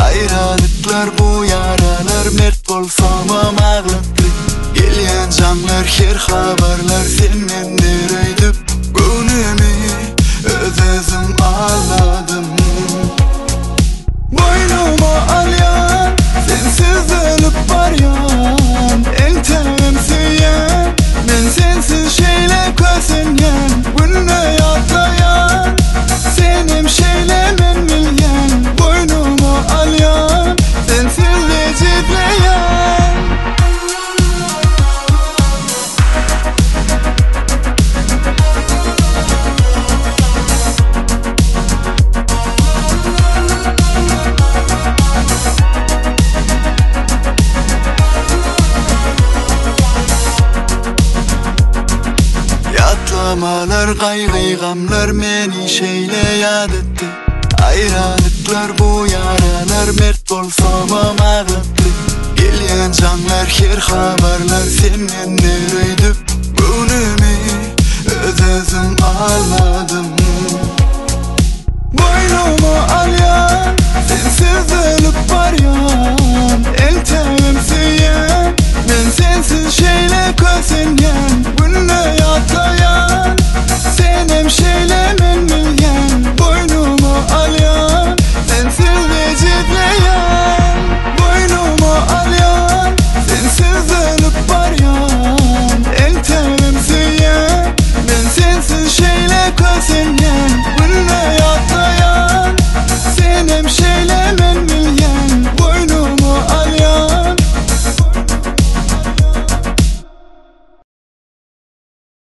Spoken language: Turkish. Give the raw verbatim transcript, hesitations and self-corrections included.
Ayrılıklar bu yaralar mert bolsama mağlıktı. Gelyen canlar her haberler senden dereydi. Gönlümü öz özüm ağladım. Boynuma alyan sensiz ölüp baryan, eltem süyen men sensiz şeyle kösünyen. Günne yatlayan senim şeyle men bilyen. Boynuma alyan sensiz vecipleyen. Yatlamalar, kaygı, gamlar meni şeyle yad etti. Ayrılıklar bu yaralar mert bolsama mağlıktı. Gelyen canlar her haberler senden nereydi. Gönlümü öz özüm ağladım. Boynuma alyan sensiz ölüp baryan, eltem süyen men sensiz şeyle kösünyen. Günne yatlayan senem şeyle men bilyen. Boynuma alyan sensiz vecipleyen. Boynuma alyan sensiz ölüp baryan, eltem süyen men sensiz şeyle kösünyen. Günne yatlayan senem şeyle